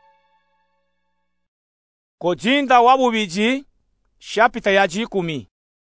Kojinda wabubiji shapita ya jikumi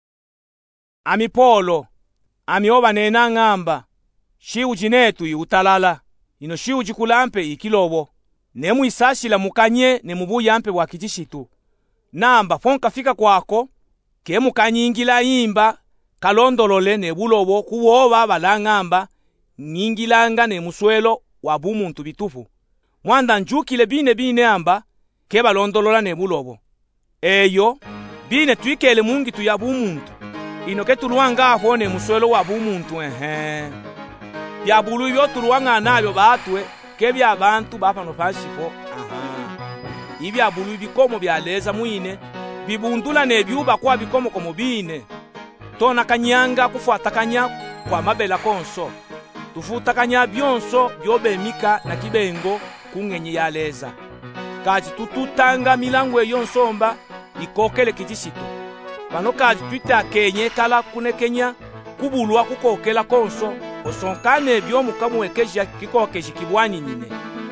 amipolo amioba nena ngamba shiu jinetu yutalala ino shiu jikulampe ikilobo nemu isashila mukanye ne mubuyampe wa kijishitu namba fonka fika kwako ke mukanyingila imba kalondolole ne bulobo kuwoba balangamba nyingilanga ne muswelo wa bumuntu bitufu mwanda njukile bine bine amba ke balondolola ne bulobo eyo bine twikele mungi tu ya bumuntu ino ke tuluanga afo ne muswelo wa bumuntu ehe bya bulu byo tuluanga nabyo batwe ke bya abantu bapano fashifo aha ibya bulu bikomo byaleza muine bibundula ne byuba kwa bikomo komo bine tona kanyanga kufuatakanya kwa mabela konso tufutakanya byonso byobemika na kibengo kungenye yaleza kaji tututanga milango yonsomba ikokele kijishitu bano kaji twita kenye kala kunekenya kubulwa kukokela konso osonkane byomukamuwekeja kikokeji kibwani nyine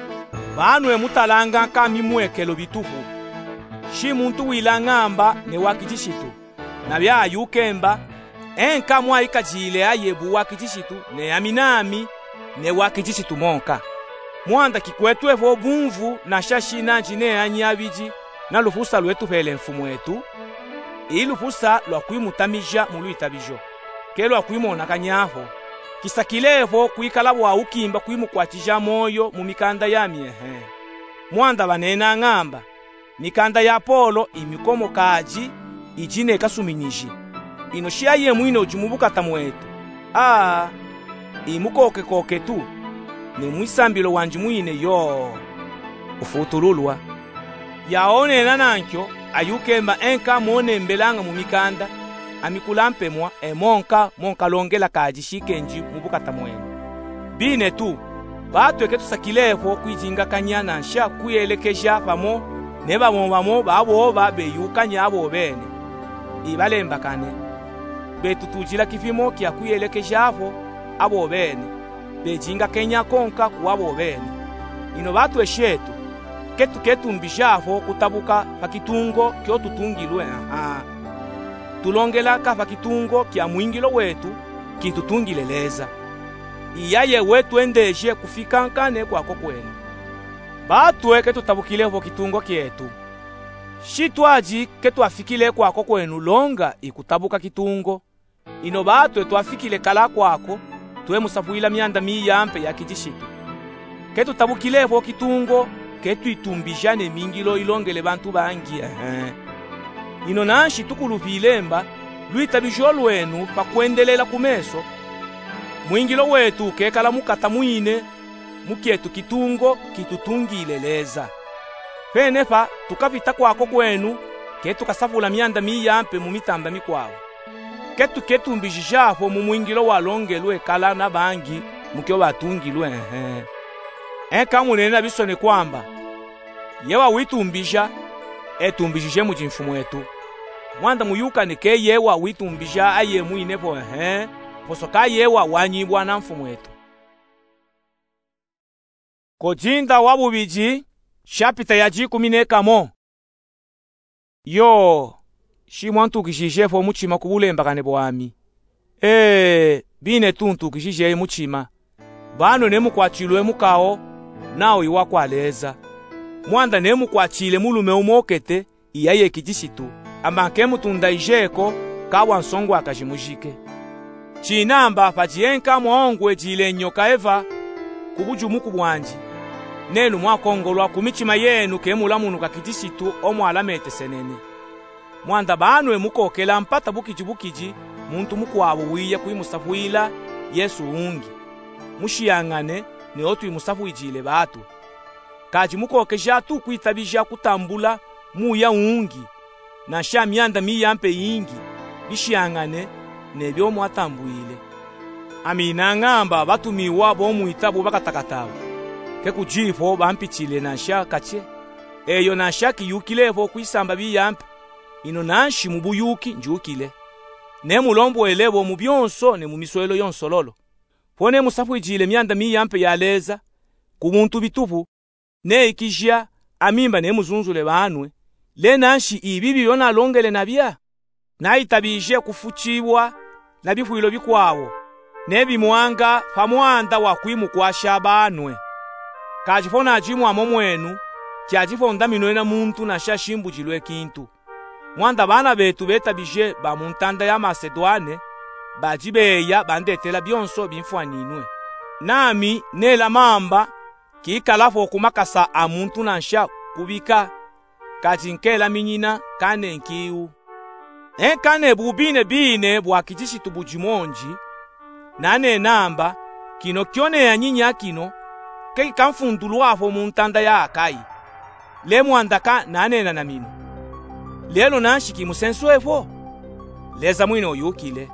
banwe mutalanga kamimwekelo bitufu shi muntu wilangamba ne wakijishitu na bya yukemba enka mwa ikajile ayebu wakijishitu ne aminami ne wakijishitu monka mwanda kikwetwe vo bumvu na shashina njine anyabiji na lufusa lwetu pele mfumu wetu ilufusa lwa kuimutamija muluitabijo kelo akuimona kanyafo kisakilevo kuikala bwa ukimba kuimukwatija moyo mu mikanda yami ehe mwanda banena ngamba mikanda ya polo imikomo kaji ijine kasuminiji ino shiaye mwino jumubuka tamwetu ah imukoke koke tu ne mwisambilo wanje mwine yo ufutululwa yaone nanankyo ayukemba enka mone mbelanga mu mikanda amikulampemwa emonka monka longela kaji shikenji mubuka tamwenu bine tu batweke tusakilevo kwijinga kanyana nsha kuyelekeja pamo neba mombamo babo babe yukanya abo bene ibalemba kane betu tujila kifimo kya kuyelekeja abo abo bene bejinga Kenya konka kuwabo bene ino batwe shetu ketu ketu mbishafo kutabuka pakitungo kyo tutungilwe aha tulongela ka pakitungo kya mwingilo wetu kitutungileleza iyaye wetu endeje kufika nkane kwako kwenu batwe ketu tabukilevo kitungo kyetu shitwaji ketu afikile kwako kwenu longa ikutabuka kitungo ino batwe twafikile kala kwako tuwe musafuila myanda miyampe ya kijishitu ketu tabukilevo kitungo ketu itumbijane mingilo ilongele bantu bangi ehe ino nanshi tukuluvilemba luitabisho lwenu pakwendelela kumeso mwingilo wetu kekala mukata mwine mukietu kitungo kitutungileleza penepa tukavita kwako kwenu ketu kasafula myanda miyampe mu mitamba mikwawo ketu ketu mbijijafo mu mwingilo walongelwe kala na bangi mukyo batungilwe ehe enka munena bisone kwamba yewa witumbisha etumbishije mu jinfumu etu mwanda muyuka nike yewa witumbisha aye muine po he posoka yewa wanyibwa na mfumu etu. Kojinda wabubiji shapita yaji kuminekamo yo shimwantu kishije fo muchima kubulembakane bwami eh bine tuntu kishije muchima bano nemu kwachilwe mukao nao iwa kwaleza mwanda nemu kwachile mulume umokete iyaye kijisitu amanke mutunda ijeko kawa nsongo akajimujike chinamba pajienka mwongwe jile nyoka eva kubujumuku bwanji nenu mwakongolwa kumichima yenu kemula munu kakijisitu omwalamete senene mwanda banwe mukokela mpata bukiji bukiji muntu mukwabo wiya kuimusafuila Yesu ungi mushiyangane ne otu imusafuijile batu kaji mukokesha tu kuitabisha kutambula muya ungi na sha myanda miyampe yingi bishiyangane ne byo mwatambuile amina ngamba batumiwa bo muitabo bakatakatawo ke kujifo bampichile na sha kache eyo na sha kiyukilevo kuisamba biyampe ino nanshi mubuyuki njukile ne mulombo elebo mu byonso ne mu miswelo yonsololo pone musafuijile myanda miyampe yaleza ku muntu bitupu ne ikijia amimba ne muzunzule banwe le nanshi ibibi yona longele nabya naitabije kufuchibwa na bifuilo bikwawo ne bimwanga famwanda wa kwimu kwa shabanwe kajifona ajimu amomwenu kyajifonda minwe na muntu na shashimbujilwe kintu mwanda bana betu betabije ba muntanda ya Masedwane bajibeya bandetela byonso bimfwaninwe nami nela mamba kikalafo kumakasa amuntu nansha kubika kajinkela minyina kane nkiu enkane bubine bine bwa kijishitu bujimonji nane namba kino kyone ya nyinya kino ke kamfundulwafo muntanda ya Akai le mwandaka nane na namino lelo nanshiki musenswefo leza mwino yukile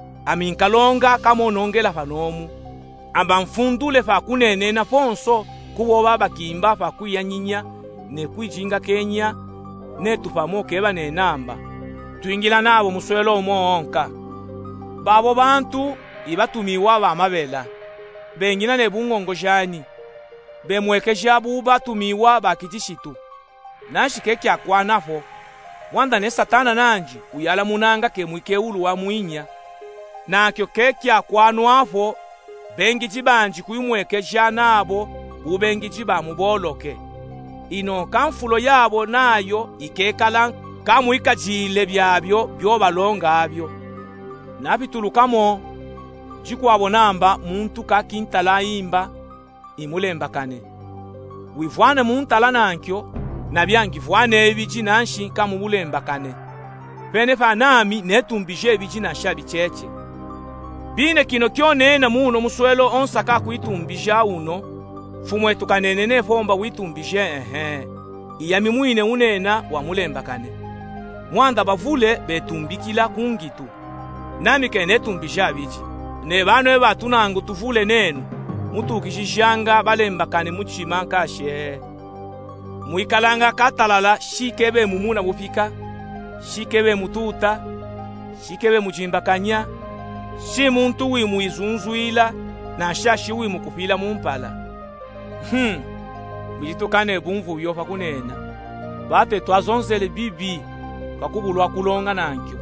aminkalonga kamonongela fanomu amba mfundule fa kunenena fonso kubo baba kimba fa kuyanyinya ne kwijinga Kenya ne tufamo keba ne namba tuingila nabo muswelo omonka babo bantu ibatumiwa ba mabela bengina ne bungongo jani bemwekesha buba tumiwa bakijishitu nashike kya kwanafo mwanda ne satana nanji uyala munanga ke mwikeulu wa muinya nakyo kekya kwanwafo bengi jibanji kuyumwekesha nabo ubengi jiba muboloke ino kamfulo yabo nayo ikekala kamuika jile byabyo byo balonga abyo nabitulukamo jikwabo namba muntu kakintala imba imulembakane wivwane muntala nankyo nabyangivwane ebiji nanshi kamubulembakane pene fanami netumbije ebiji nashabi cheche bine kino kyonena muno muswelo onsaka kuitumbija uno fumwe tukanenene fomba witumbije ehe iyami muine unena wa mulembakane mwanda bavule betumbikila kungitu nami kene tumbija biji ne bano ebatunangu tuvule nenu mutukishishanga balembakane muchima kashe muikalanga katalala shikebe mumuna bufika shikebe mututa shikebe mujimbakanya shi muntu wimu izunzuila na shashi wimu kufila mumpala hmm bijitukane bumvu byofa kunena bate twazonzele bibi bakubulwa kulonga nankyo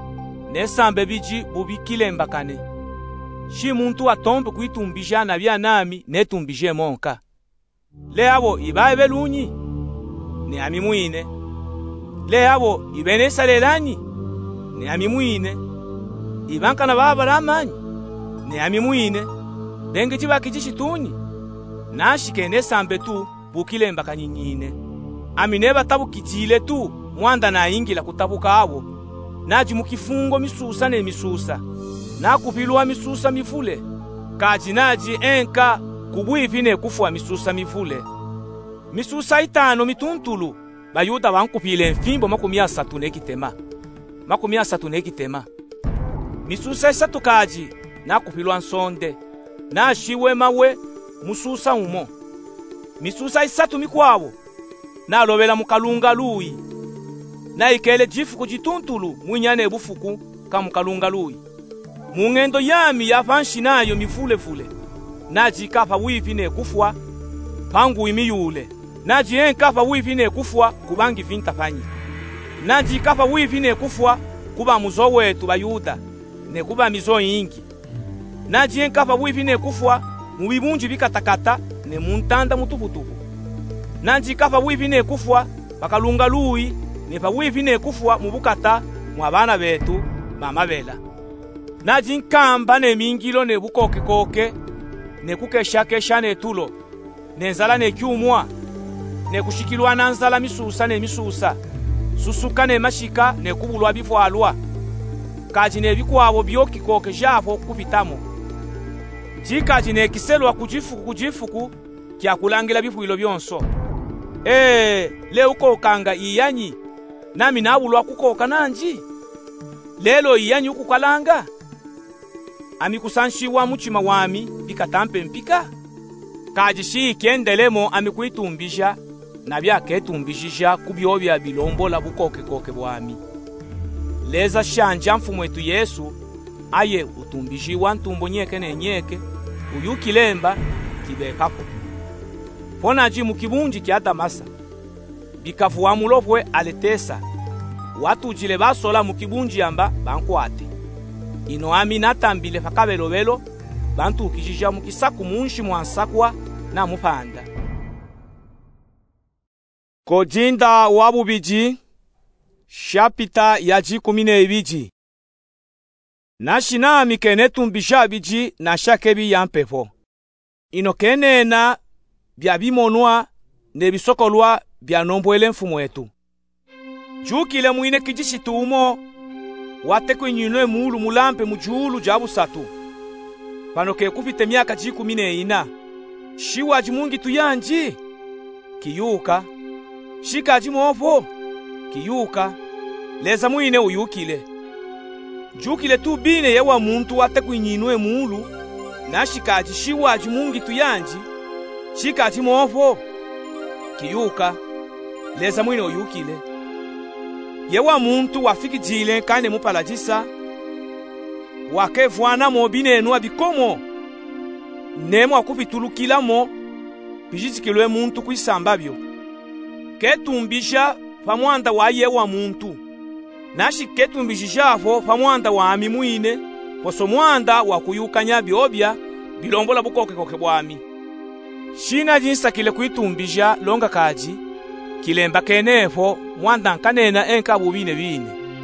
nesambe biji bubikile mbakane shi muntu atombe kuitumbija na bya nami netumbije monka le abo ibaye belunyi ne amimwine le abo ibenesa lelani ne amimwine ibankana baba lamanyi ne amimwine benge jibaki jishituni nashike nesambe tu bukile mbakanyinyine amineba tabukijile tu mwanda na ingila kutabuka abo naji mukifungo misusa ne misusa nakupilwa misusa mifule kaji naji enka kubwivi ne kufwa misusa mifule misusa itano mituntulu bayuda bankupile mfimbo makumi asatu nekitema makumi asatu nekitema misusa isatu kaji nakupilwa nsonde nashiwe mawe mususa umo misusa isatu mikwabo nalobela mukalunga luyi na ikele jifuku jituntulu mwinyane ebufuku ka mukalunga luyi mungendo yami yafanshi nayo mifulefule naji kafa wivi ne kufwa pangu imiyule naji en kafa wivi ne kufwa kubangi vintafanyi naji kafa wivi ne kufwa kuba muzo wetu bayuda ne kuba mizo ingi naji en kafa wivi ne kufwa mubibunji bikatakata ne muntanda mutuputupu naji kafa wivi ne kufwa bakalunga luyi ne pa wivi ne kufwa mubukata mwabana betu mama bela naji nkamba ne mingilo ne bukoke koke ne kukesha kesha ne tulo ne nzala ne kyumwa ne kushikilwa na nzala misusa ne misusa susuka ne mashika ne kubulwa bifwalwa kaji ne bikwabo byoki koke javo kupitamo jikaji ne kiselwa kujifuku kujifuku kya kulangila bifuilo byonso eh le uko kanga iyanyi nami nabulwa kukoka nanji lelo iyanyi ukukalanga amikusanshiwa muchima wami bikatampe mpika kaji shi kendelemo amikuitumbisha na byaketumbishisha kubyo bya bilombola bukoke koke bwami leza shanja mfumu wetu Yesu aye utumbishiwa ntumbo nyeke ne nyeke uyukilemba kibekako pona ji mukibunji kya Damasa bikafuwa mulopwe aletesa watu jile basola mukibunji yamba bankwate ino ami natambile fakabelobelo bantu ukijija mukisaku munshi mwansakwa na mupanda Kojinda wabubiji shapita ya jikumi n'ebiji nashina mikene tumbisha biji na shakebi yampefo ino kenena bya bimonwa ne bisokolwa bya nombwele mfumu wetu jukile mwine kijishitumo wate kwenyinwe mulu mulampe mujulu jabusatu pano ke kupite myaka jikumi n'ina shiwa jimungi tuyanji kiyuka shika jimofo kiyuka leza mwine uyukile jukile tu bine yewa muntu wate kwenyinwe mulu na shikaji shiwa jimungi tuyanji shika jimofo kiyuka leza mwine uyukile yewa muntu wafiki jile kane mupalajisa wakevwana mo binenwa bikomo nemo akupitulukilamo bijitsikilwe muntu kwisamba byo ketumbisha pamwanda wa yewa muntu nashi ketumbishijafo pamwanda wa ami mwine poso mwanda wa kuyukanya byobya bilombola bukoke koke bwami shina jinsa kile kuitumbisha longa kaji kilemba kenefo mwanda nkanena enka bubine bine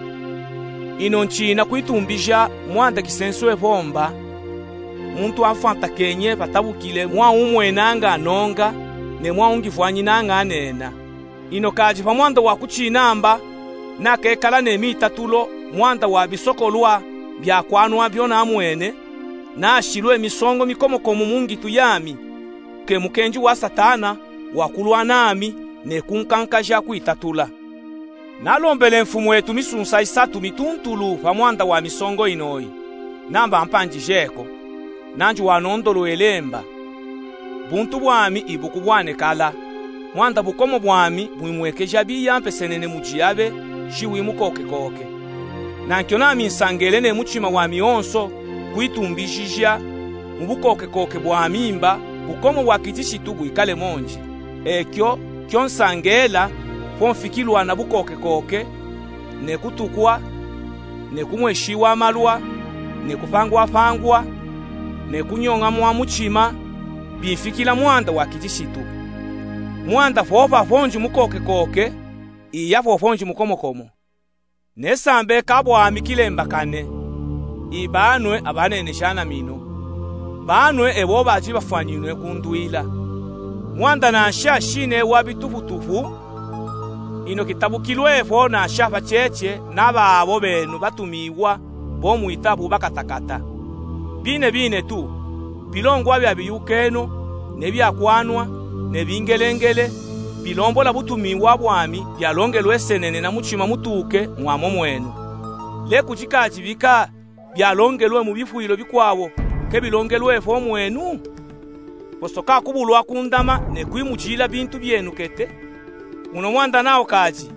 ino nchina kuitumbisha mwanda kisenswe pomba muntu afanta kenye patabukile mwa umwenanga anonga ne mwa ungifwanyi nanga anena ino kaji pa mwanda wa kuchinamba na kekala ne mitatulo mwanda wa bisokolwa bya kwanwa byona amwene na shilwe misongo mikomo komu mungi tuyami ke mukenji wa satana wakulwa nami ne kunkankaja kuitatula nalombele mfumu wetu misunsa isatu mituntulu pa mwanda wa misongo inoi namba mpanjijeko nanju wanondolo elemba buntu bwami ibuku bwane kala mwanda bukomo bwami bwimwekeja biyampe senene mujiabe shiwi mukoke koke nankyo nami nsangele ne muchima wami onso kuitumbishija mubukoke koke bwamimba bukomo bwakijishitugu ikale monji ekyo kyonsangela pomfikilwa na bukoke koke ne kutukwa ne kumweshiwa amalwa ne kupangwa pangwa ne kunyonga mwa muchima bifikila mwanda wa kijishitu mwanda fofa fonji mukoke koke iya fofonji mukomokomo nesambe kabwami kilemba kane ibanwe abanene shana mino banwe ebo baji bafanyinwe kunduila mwanda na sha shine wabitufutufu ino kitabu kilwefo na shafa cheche naba abo benu batumiwa bo muitabu bakatakata bine bine tu bilongwa bya biyukeno ne byakwanwa ne bingelengele bilombola butumiwa bwami byalongelwe senene na muchima mutuke mwamo mwenu le kuchikaji bika byalongelwe mu bifuilo bikwabo ke bilongelwe fo mwenu posoka kubulwa kundama ne kwimujila bintu byenu kete. Uno mwanda nao kaji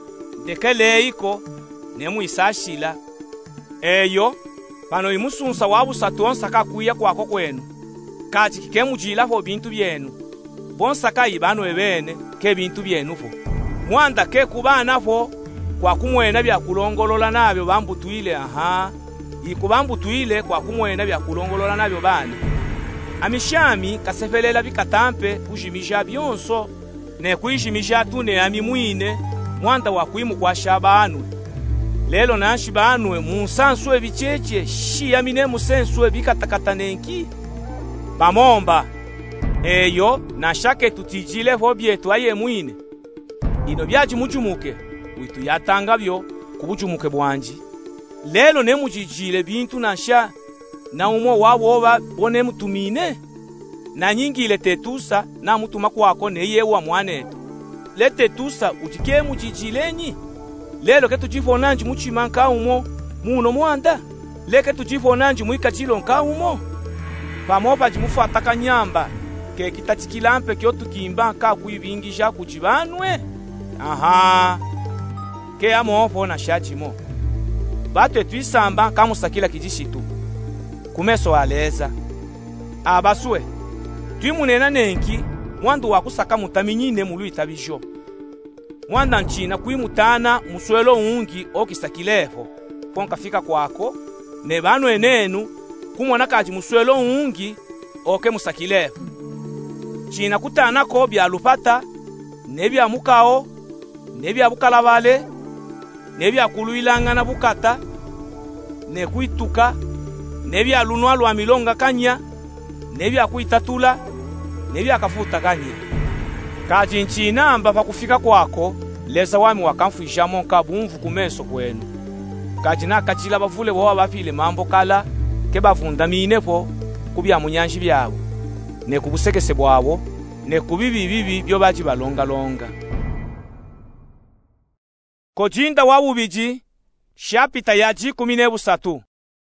dekele iko ne muisashila eyo pano imusunsa wabusatu onsaka kuya kwako kwenu kaji kikemujila fo bintu byenu bonsaka ibano ebene ke bintu byenu fo mwanda ke kubana fo kwa kumwena bya kulongolola nabyo bambutuile aha ikubambutuile kwa kumwena bya kulongolola nabyo bana amishami kasefelela bikatampe kujimisha byonso ne kujimisha tune amimwine mwanda wa kwimu kwa shabanu lelo nanshi banwe munsansu ebicheche shi amine musensu ebikatakatanenki pamomba eyo nashake tutijile fo byetu aye mwine ino byaji mujumuke witu yatanga byo kubujumuke bwanji lelo ne mujijile bintu nasha na umo waboba bone mutumine na nyingile tetusa na mutuma kwako neye wa mwanetu le tetusa utike mujijilenyi lelo ke tujifonanji muchimanka umo muno mwanda leke tujifonanji muikachilo nka umo pamopa jimufata kanyamba ke kitachikilampe kyo tukimba ka kuibingisha kujibanwe aha ke amofo na shachimo batwe twisamba kamusakila kijishitu kumeso aleza abaswe twimunena nenki mwandu wakusaka mutaminyine mulu itabisho mwanda nchina kuimutana muswelo ungi okisakilefo ponka fika kwako ne banu enenu kumona kaji muswelo ungi oke musakilefo china kutana ko byalupata nebya mukao nebya bukalabale nebya kuluilangana bukata ne kuituka nebya lunwa lwa milonga kanya nebya kuitatula nebya kafuta kanya kaji nchina amba pakufika kwako leza wami wakamfuisha monka bumvu kumeso kwenu kaji nakachila bavule bowa bafile mambo kala ke bavunda minepo kubya munyanji byabo ne kubusekese bwabo ne kubibi bibi byo baji balonga longa Kojinda wa ubiji shapita yaji kumine busatu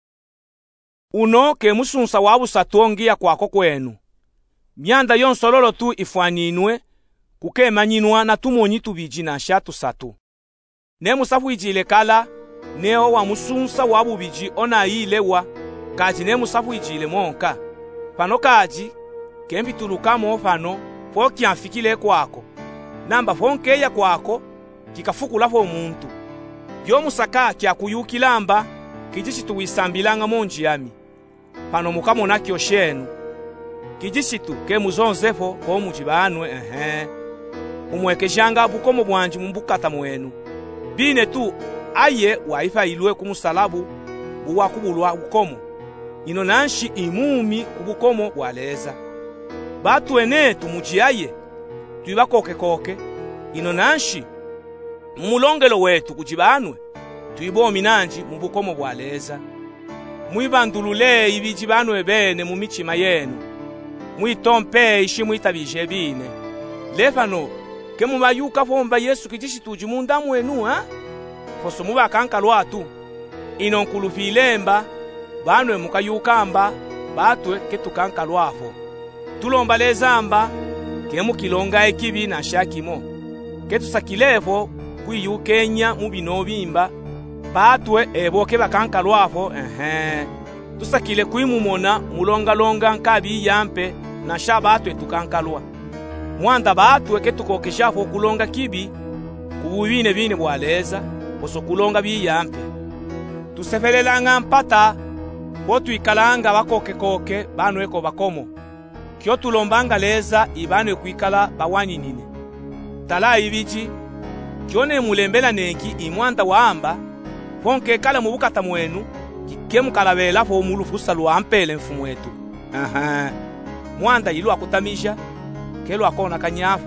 uno ke musunsa wa busatu ongia kwako kwenu myanda yonsololo tu ifwaninwe kukemanyinwa na tumonyi tubiji na shatu satu ne musafu ijile kala neo wa musunsa wa bubiji ona ilewa kaji ne musafu ijile monka pano kaji kembi tulukamo fano fo kiamfikile kwako namba fonke ya kwako kikafukula fo muntu byo musaka kya kuyukilamba kijishitu wisambilanga monji yami pano mukamona kyoshenu kijishitu ke muzonzefo ko mujibanwe ehe umwekejanga bukomo bwanji mumbukata mwenu bine tu aye waifa ilwe kumusalabu buwa kubulwa bukomo ino nanshi imumi kubukomo bwaleza batu ene tumujiaye tuibakoke koke ino nanshi mulongelo wetu kujibanwe tuibomi nanji mubukomo bwaleza muibandulule ibijibanwe bene mumichima yenu muitompe ishi muitabije bine lefano ke mubayuka fomba Yesu kijishituji mundamu wenu ha foso mubakanka lwatu ino nkulufilemba banwe mukayukamba batwe ketukanka lwafo tulomba lezamba ke mukilonga ekibi na shakimo ketusakilefo kwiyukenya mubino bimba batwe eboke bakanka lwafo ehe tusakile kwimumona mulonga longa nkabi yampe na shabatwe tukankalwa mwanda batwe ketukokeshafo kulonga kibi kububine bine bwaleza oso kulonga biyampe tusefelelanga mpata botu ikalanga bakoke koke banwe ko bakomo kyo tulombanga leza ibanwe kuikala bawaninine tala ibiji kyone mulembela neki imwanda waamba fonke kala mubukata mwenu kikemu kalabela fo mulufusa lwampele mfumu wetu aha mwanda yilu akutamisha kelo akona kanyafu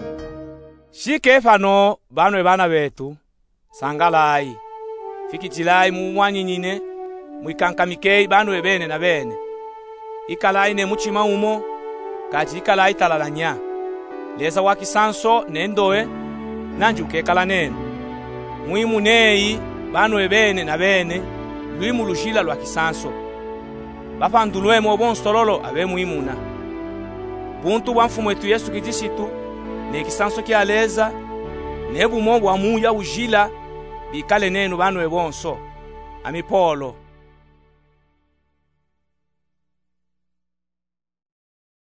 shike fano banwe bana betu sangalai fikijilai mu mwanyinine muikankamikei banwe bene na bene ikalai ne muchima umo kaji ikalai talalanya leza wakisanso nendoe nanjuke kala nene muimu nei banwe bene na bene luimu lushila lwa kisanso bafandulwe mo bonstololo abe muimuna buntu bwa mfumu wetu Yesu Kristu ne kisanso kya leza ne bumo bwa muya ujila bikale nenu banwe bonso. Ami Paulo.